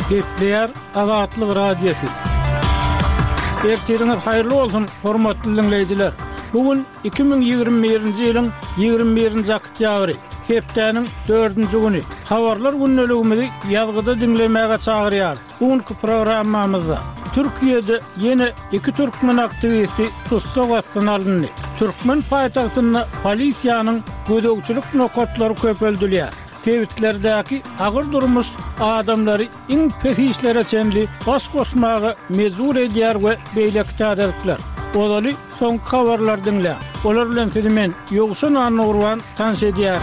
Gepleyer Azatlyk Radiosu. Ertiriniz hayırlı olsun, hormatly dinleyijiler. Bugün 2021-nji ýylyň 21-nji oktýabry, hepdeniň 4-nji güni. Habarlar günneligimizi ýazgyda dinlemäge çagyrýar. Bugünkü programmamyzda Türkiýede ýene 2 türkmen aktivisti tutsak astına alındy. Türkmen paýtagtyna polisiýanyň gödөгçilik nokatlary köpeldiler. Tewitlerdäki agyr durmuş adamlary iň pehişlere çenli baş goşmagy mezur edýär we beýlekde adetler. Olaly soňky habarlar dinle. Olar bilen men ýogşun anurwan tanş edýär.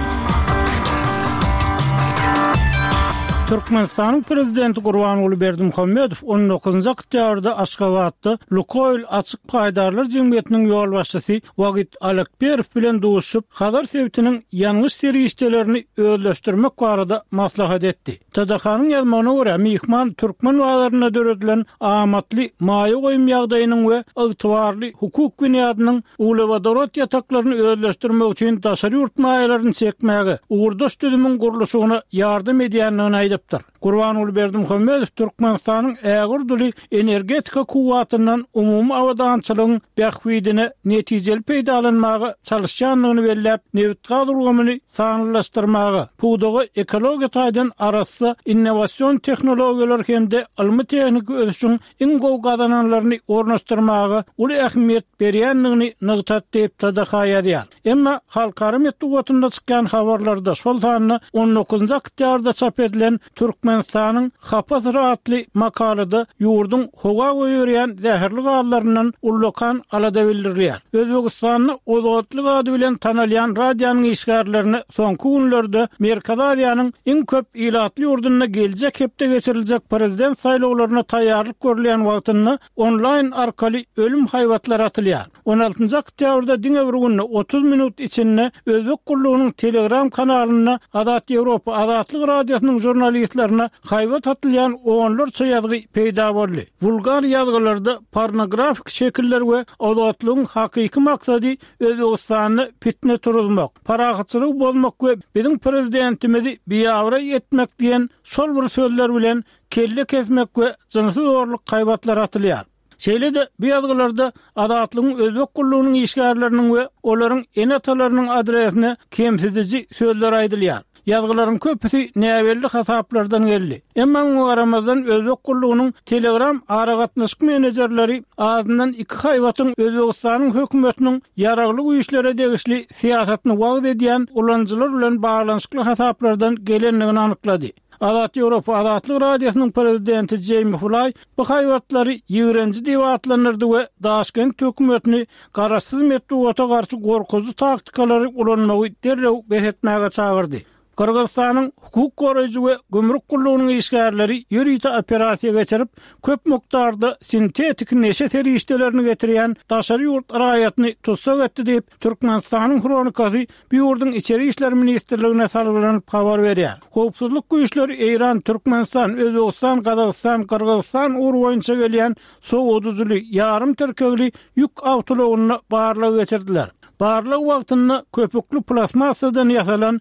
Türkmenistanyň prezidenti Gurbanuly Berdimuhammedow 19-njy oktýabrda Aşgabatda Lukoil açyk paýdarlar jemgyýetiniň ýol başçysy Wagit Alekberov bilen duşup, Hadar sebitiniň ýalňyş serişdelerini özleşdirmek barada maslahat etdi. TDK-nyň ýazmagyna görä, mihman türkmen wagtlaryna döredilen amatly maýa goýum ýagdaýynyň we ygtybarly hukuk günýadynyň ulewadorat ýataklaryny özleşdirmek üçin daşary ýurt maýalaryny çekmäge, uğurdaş düzümüň gurulşygyna ýardym edýändigini Gurbanuly Berdimuhammedow Türkmenistanyň ägir dili energetika kuwatyndan umumy awadançylygyň bähwidine netijeli peýdalanmagy çalışýanlygyny belläp, newitga durgamy sanylaşdyrmagy, puwdagy ekologiýa taýdan arasy innovasiýon tehnologiýalar hemde ilmi tehnik ösüşiň iň gowy gazananlaryny ornaşdyrmagy uly ähmiýet berýänligini nygtat diýip TDK ýazýar. Emma halkara medeniýetinde çykan habarlarda şol sanyny 19-njy oktýabrda çap edilen Türkmenistanyň Hapas rahatly makalada ýurdun howa goýurýan zäherli gazlaryndan ullakan alada bildirilýär. Özbegistanyň ozatlyk ady bilen tanalýan radionyň işgärlerini soňky günlerde Merkez Aziýanyň iň köp ilatly ýurduna geljek hepde geçiriljek prezident saýlawlaryna taýýarlyk görülen wagtyny onlaýn arkaly ölüm haýwatlary atylýar. 16-njy oktýabrda diňe bir günde 30 minut içinde Özbek gurulunyň Telegram kanalyna Azat Ýewropa Azatlyk radiosynyň jurnalistlerine haýwat atylýan oňlarça ýazgy peýda boldy. Vulgar ýazgylarda pornografik şekiller we azatlygyň hakyky maksady Özbegistany fitne turulmak, parahatçylyk bolmak we biziň prezidentimizi biýawra etmek diýen şol bir sözler bilen kelle kesmek we jynsy zorluk haýwatlar atylýar. Şeýle-de bu ýazgylarda azatlygyň Özbek gurulunyň işgärleriniň we olaryň enatalarynyň adresine kemsidici sözler aýdylýar. Ýazgylaryň köpüsi näwelli hasaplardan geldi. Emma garamazdan Özbek gurulunyň Telegram aragatnaşyk menejerleri adyndan 2 haýwatyň Özbegistanyň hökümetiniň ýaragly güýçlere degişli siýasatyny wagt edýän ulanjylar bilen baglanyşykly hasaplardan gelenligini anyklady. Azat Ýewropa Azatlyk radiosynyň prezidenti Jamie Fulay bu haýwatlary ýigrenji diýip atlanyrdy we Daşkent hökümetini garaşsyz medeniýete garşy gorkuzy taktikalary ulanmagy derrew behetmäge çagyrdy. Kırgızstanyň hukuk goraýjy we gömrük gurulunyň işgärleri ýürüýte operasiýa geçirip, köp mukdarda sintetik neşe terişdelerini getirýän daşary ýurt raýatyny tutsak etdi diýip Türkmenistanyň kronikasy bu ýurdun içeri işler ministrligine salgylanyp habar berýär. Howpsuzlyk güýçleri Eýran, Türkmenistan, Özbegistan, Gazagystan, Kyrgyzstan urwaýynça gelýän sow ýarym terkegli ýük awtologyny barlyga geçirdiler. Barlyk wagtyny köpükli plasmasadan ýasalan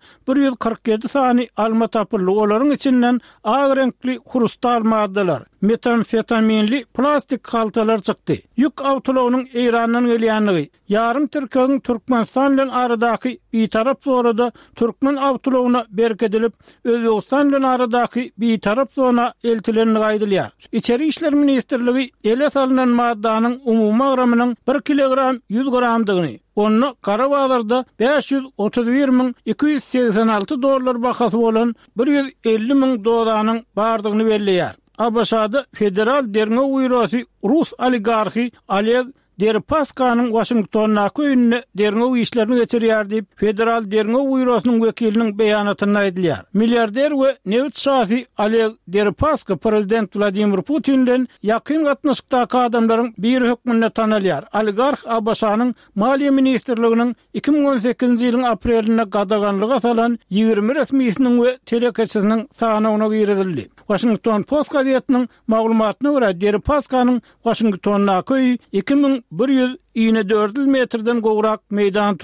147 sany alma tapyldy. Olaryň içinden agy renkli krustal maddalar, metamfetaminli plastik haltalar çykdy. Ýük awtologynyň Eýrandan gelýänligi, ýarym Türkiýanyň Türkmenistan bilen aradaky bitarap zorada Türkmen awtologyna berkedilip, Özbegistan bilen aradaky bitarap zona eltilenligi aýdylýar. İçeri işler ministrligi ele salynan maddanyň umumy agramynyň 1 kilogram 100 gramdygyny, onu Karabağlar'da $531.286 bahası olan $150.000 bardığını belliýär. Abaşada federal derňe uýrasy Rus oligarhi Oleg Deripaskanyň Washingtonna köýünde derňe işlerini geçirýär diýip federal derňe uýrasynyň wekiliniň beýanatyna aýdylýar. Milliarder we newt şahsy Oleg Deripaska prezident Vladimir Putin'den ýakyn gatnaşykdaky adamlaryň bir hökmünde tanalýar. Oligarh Abaşanyň Maliýe ministrliginiň 2018-nji ýylyň apreline gadaganlyga salan 20 resmiýetiniň we telekeçisiniň sanawyna girildi. Washington Post gazetynyň maglumatyna görä Deripaskanyň Washingtonna köýü 2124 metrden gowrak meýdan